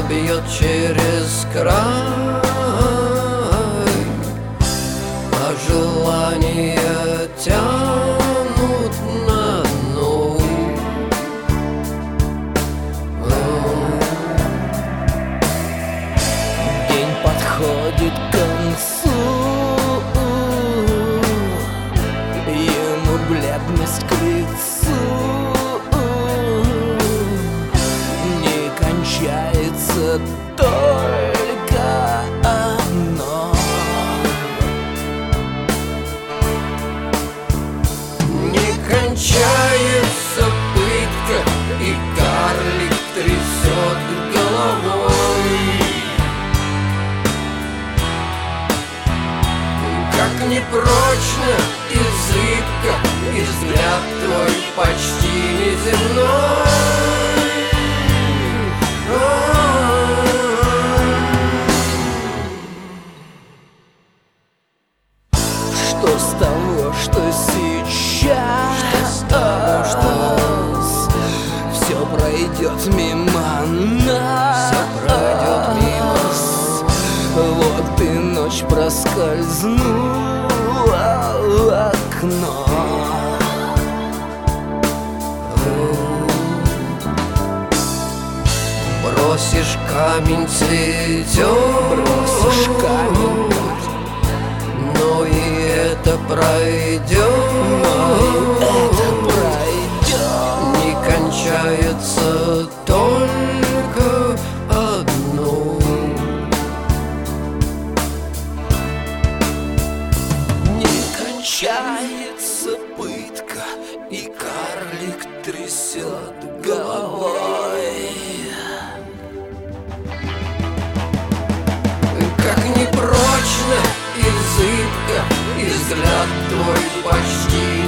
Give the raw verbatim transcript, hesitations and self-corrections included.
бьет через край, а желания тянут на дно. День подходит к концу, ему бледность к лицу. Не кончается только одно. Не кончается пытка, и карлик трясет головой. Как непрочно и зыбко, и взгляд твой почти неземной. Что с того, что сейчас, Что с того, что все пройдет мимо нас, Всё пройдет мимо. Вот и ночь проскользнула в окно. Бросишь камень, цветет, Бросишь камень, но и это пройдет, но это пройдет. не кончается только одно. Не кончается пытка, и карлик трясет головой. Как непрочно и зыбко, и взгляд твой почти